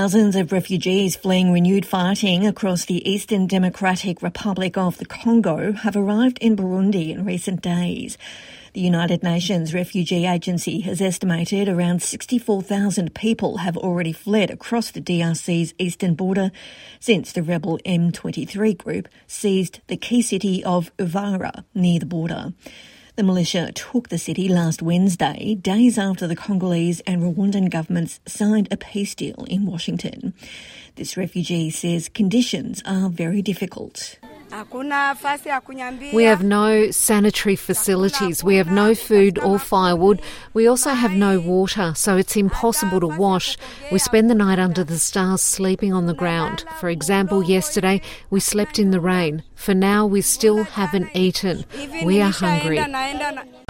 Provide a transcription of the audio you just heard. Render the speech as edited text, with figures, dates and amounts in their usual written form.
Thousands of refugees fleeing renewed fighting across the Eastern Democratic Republic of the Congo have arrived in Burundi in recent days. The United Nations Refugee Agency has estimated around 64,000 people have already fled across the DRC's eastern border since the rebel M23 group seized the key city of Uvira near the border. The militia took the city last Wednesday, days after the Congolese and Rwandan governments signed a peace deal in Washington. This refugee says conditions are very difficult. We have no sanitary facilities, we have no food or firewood, we also have no water, so it's impossible to wash. We spend the night under the stars sleeping on the ground. For example, yesterday we slept in the rain. For now, we still haven't eaten. We are hungry.